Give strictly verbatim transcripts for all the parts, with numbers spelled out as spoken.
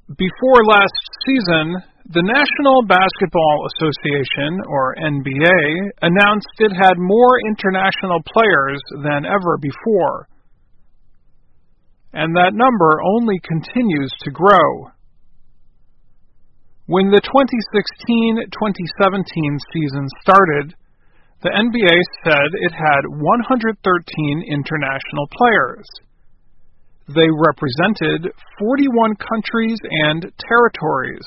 Before last season, the National Basketball Association, or N B A, announced it had more international players than ever before. And that number only continues to grow. When the twenty sixteen twenty seventeen season started, the N B A said it had one hundred thirteen international players. They represented forty-one countries and territories.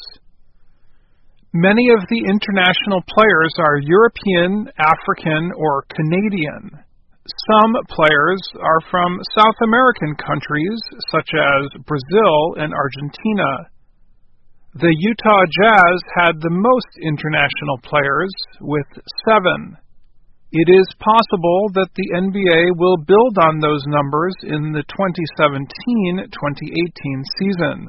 Many of the international players are European, African, or Canadian. Some players are from South American countries, such as Brazil and Argentina. The Utah Jazz had the most international players, with seven. It is possible that the N B A will build on those numbers in the twenty seventeen twenty eighteen season.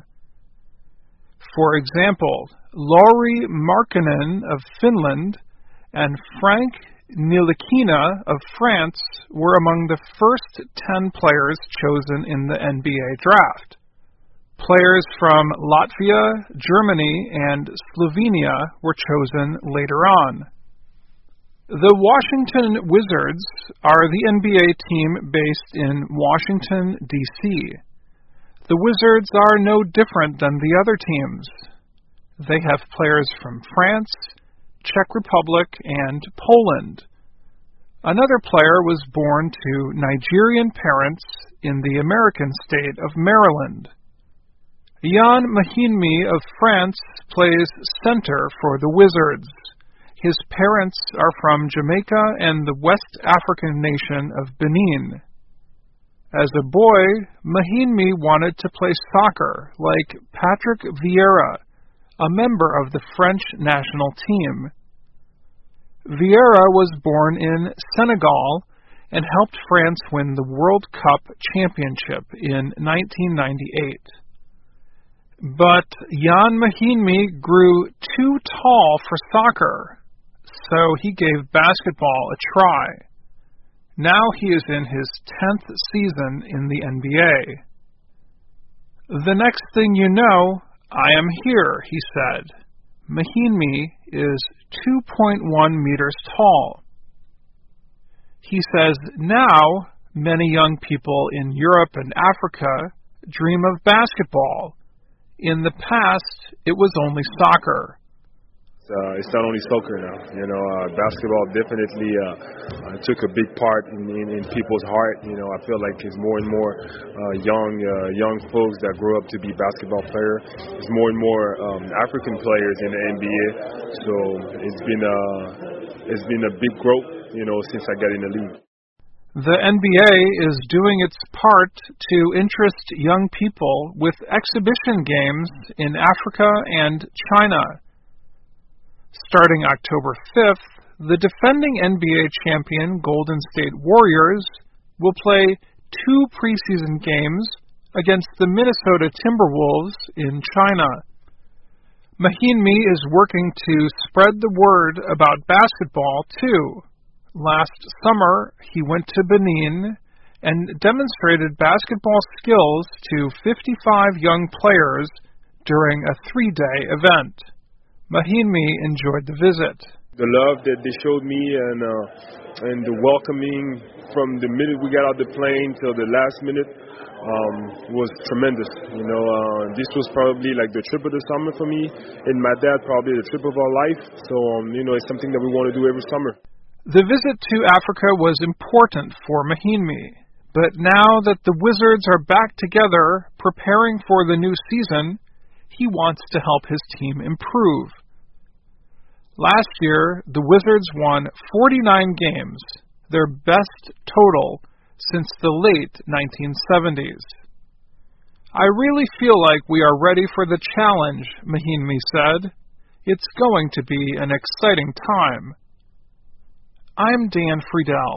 For example, Lauri Markkanen of Finland and Frank Ntilikina of France were among the first ten players chosen in the N B A draft. Players from Latvia, Germany, and Slovenia were chosen later on. The Washington Wizards are the N B A team based in Washington, D C The Wizards are no different than the other teams. They have players from France, Czech Republic, and Poland. Another player was born to Nigerian parents in the American state of Maryland. Ian Mahinmi of France plays center for the Wizards. His parents are from Jamaica and the West African nation of Benin. As a boy, Mahinmi wanted to play soccer like Patrick Vieira, a member of the French national team. Vieira was born in Senegal and helped France win the World Cup championship in nineteen ninety-eight. But Ian Mahinmi grew too tall for soccer, so he gave basketball a try. Now he is in his tenth season in the N B A. The next thing you know, I am here, he said. Mahinmi is two point one meters tall. He says now many young people in Europe and Africa dream of basketball. In the past, it was only soccer. Uh, it's not only soccer now. You know, uh, basketball definitely uh, uh, took a big part in, in, in people's heart. You know, I feel like it's more and more uh, young uh, young folks that grow up to be basketball players. There's more and more um, African players in the N B A. So it's been a it's been a big growth. You know, since I got in the league. The N B A is doing its part to interest young people with exhibition games in Africa and China. Starting October fifth, the defending N B A champion Golden State Warriors will play two preseason games against the Minnesota Timberwolves in China. Mahinmi is working to spread the word about basketball, too. Last summer, he went to Benin and demonstrated basketball skills to fifty-five young players during a three-day event. Mahinmi enjoyed the visit. The love that they showed me and uh, and the welcoming from the minute we got out the plane till the last minute um, was tremendous. You know, uh, this was probably like the trip of the summer for me, and my dad probably the trip of our life. So um, you know, it's something that we want to do every summer. The visit to Africa was important for Mahinmi, but now that the Wizards are back together preparing for the new season, he wants to help his team improve. Last year, the Wizards won forty-nine games, their best total since the late nineteen seventies. I really feel like we are ready for the challenge, Mahinmi said. It's going to be an exciting time. I'm Dan Friedel.